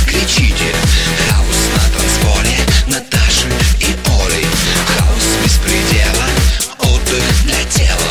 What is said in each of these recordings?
кричите. Хаос на танцполе Наташи и Оли. Хаос без предела, отдых для тела.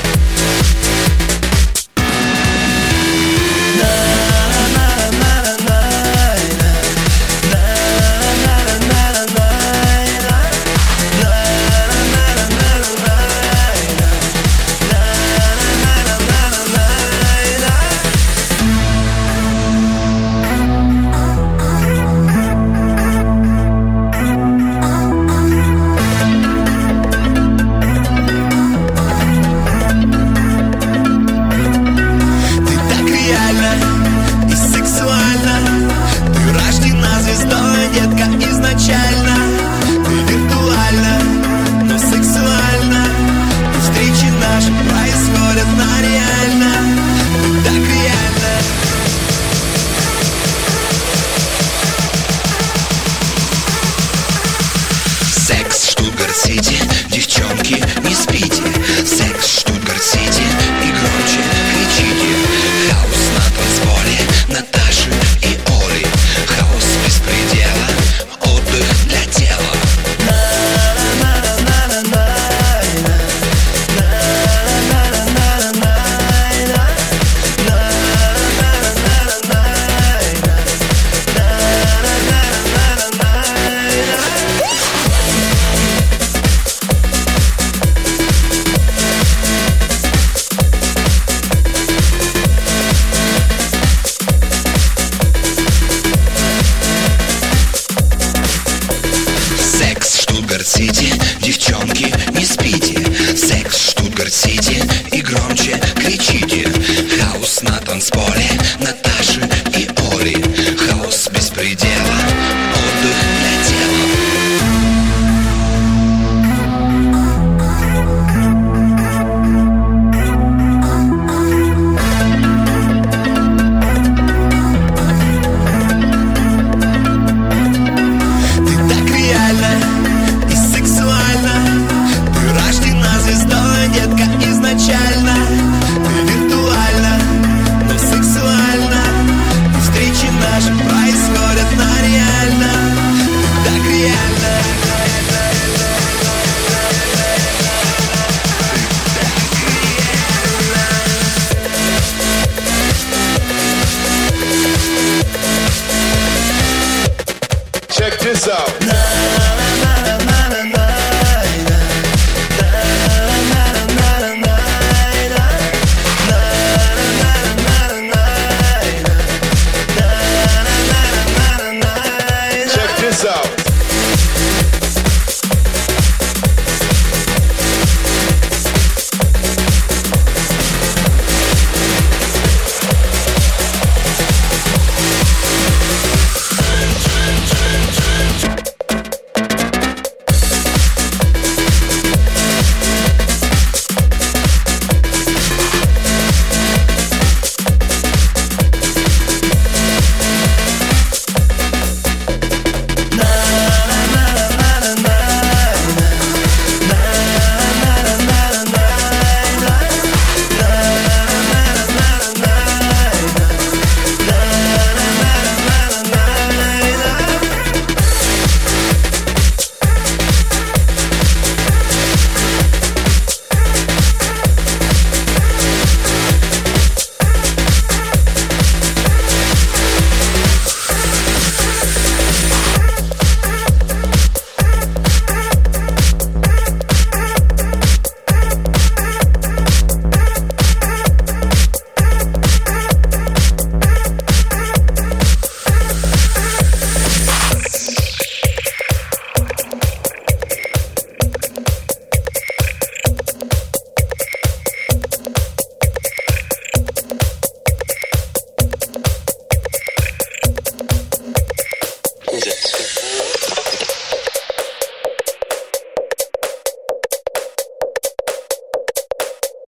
И сексуально ты рождена звездой, детка, изначально. Ты виртуально, но сексуально. Встречи наши происходят на реально. Ты так реально. Секс, Штутгарт-Сити, девчонки, не спите. Секс, Штутгарт-Сити, и громче кричите. Хаос на танцполе Наташи и Оли. Хаос без предела, отдых для тела. Штутгарт-Сити, девчонки, не спите. Секс, Штутгарт-Сити, и громче кричите. Хаос на танцполе Наташи и Оли. Хаос без предела, отдых для тела. И сексуально ты рождена звездой, детка, изначально. Ты виртуально, но сексуально. Встречи наши происходят на реально. Ты так реально. Check this out.